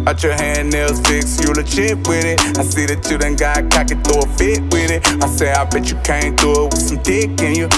Out your hand nails fixed, you legit with it. I see that you done got cocky, throw a fit with it. I say, I bet you came through it with some dick in you.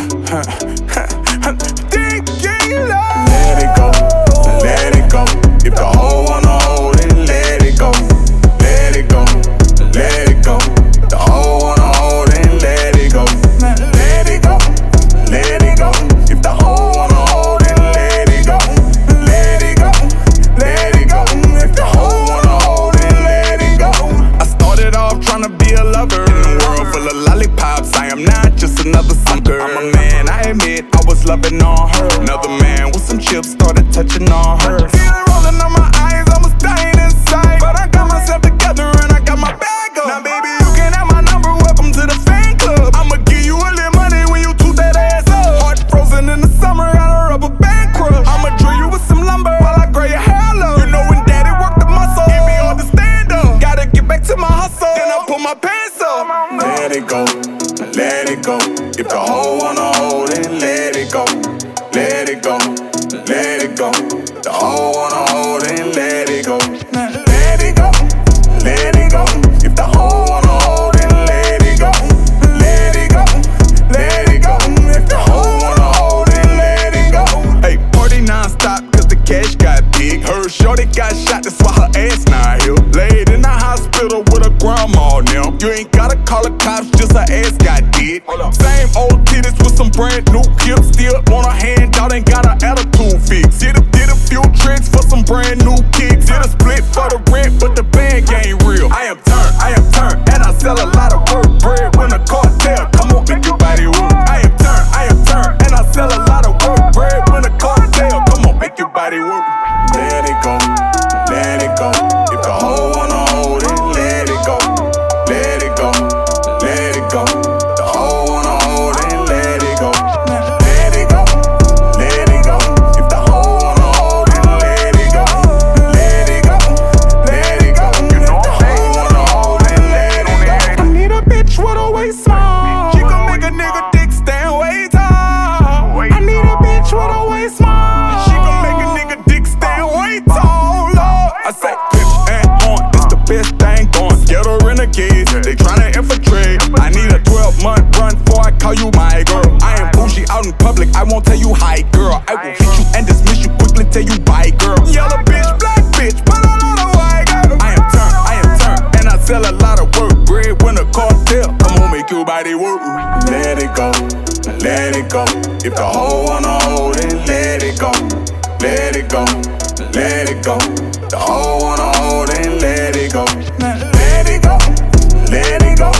Dick in you, Lord. Let it go, let it go. If the hoe wanna hold it, let it go. Let it go, let it go. The hoe wanna hold it, let it go. Let it go, let it go. If the hoe wanna hold it, let it go. Let it go, let it go. If the hoe wanna hold it, let it go. I started off trying to be a lover in a world full of lollipops. I am not just another sucker. I'm a man, I admit I was loving on her. Another man with some chips started touching on her. Feeling rolling on my eyes, I was dying inside. But I got myself together and I got my bag up. Now baby, you can have my number, welcome to the fan club. I'ma give you a little money when you toot that ass up. Heart frozen in the summer, got a rubber band crush. I'ma drill you with some lumber while I grow your hair low. You know when daddy worked the muscle, give me all the stand up. Gotta get back to my hustle, then I put my pants up. Let it go, let it go. If the hoe wanna hold it, let it go. Let it go, let it go. The hoe wanna hold it, let it go. Let it go, let it go. If the hoe wanna hold it, let it go. Let it go, let it go. If the hoe wanna hold it, let it go. Hey, party non-stop cause the cash got big. Her shorty got shot, that's why her ass not here. Laid in the hospital with her grandma now. You ain't gotta call the cops, just her ass got dead. Same old titties with some brand new hips. Still on her hand, y'all ain't got her attitude fixed. Did a few tricks for some brand new kicks. Did a split for the rent, but the band ain't real. I am turned, and I sell a lot of work bread when the cartel come on, make your body work. I am turned, and I sell a lot of work bread when the cartel come on, make your body work. Let it go, let it go. If the hoe wanna hold it, let it go. Let it go, let it go. The hoe wanna hold it, let it go. Let it go, let it go. If the hoe wanna hold it, let it go. Let it go, let it go. If the hoe wanna hold it, let it go. I need a bitch with a waist small. She gon' make a nigga dick stand way tall. I need a bitch with a waist small. She gon' make a nigga dick stand way tall. Lord. I say pimp and horn, it's the best thing going. Ghetto renegades, they tryna infiltrate. I need a 12-month run before I call you my girl. I am bougie out in public, I won't tell you hi, girl. I will hit you and dismiss you quickly, tell you bye, girl. Yellow bitch, black bitch, but I know the white girl. I am turned, and I sell a lot of work bread when the cartel come on, make your body work. Let it go, let it go. If the hoe wanna hold it, let it go. Let it go, let it go. The hoe wanna hold it, let it go. Let it go, let it go.